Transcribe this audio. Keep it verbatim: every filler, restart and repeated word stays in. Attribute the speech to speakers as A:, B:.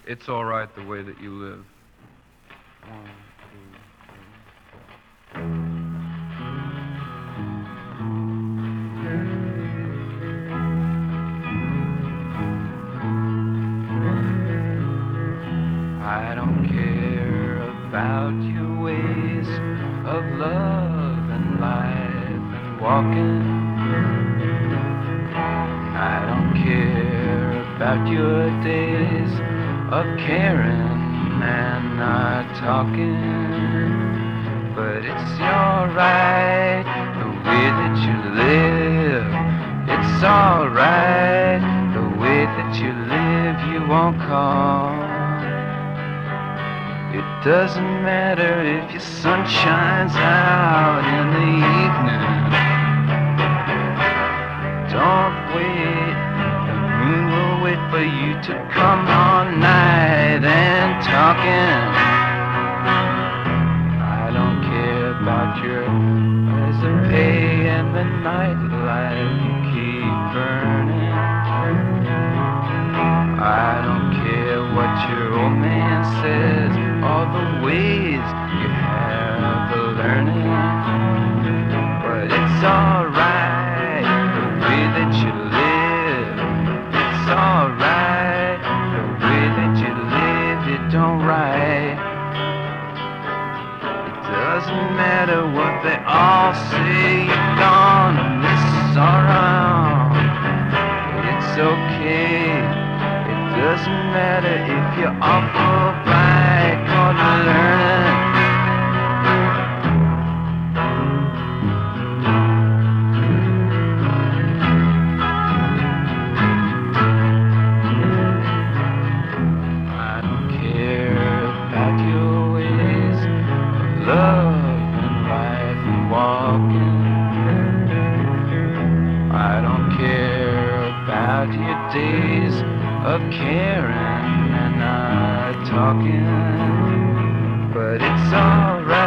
A: It's all right the way that you live. One, two, I don't care about your ways of love and life and walking. I don't care about your days of caring and not talking. But it's alright the way that you live. It's alright the way that you live. You won't call. It doesn't matter if your sun shines out in the evening. Don't wait, the moon will wait for you to come all night and talking. I don't care about your resume and the nightlife you keep burning. I don't care what your old man says, all the ways you have of learning. But it's alright the way that you live. It's alright the way that you live. It don't right. It doesn't matter what they all say. You're gonna miss around. It's okay. It doesn't matter if you're awful bright, gonna learn. I don't care about your ways of love and life and walking. I don't care about your days of caring and not talking. But it's alright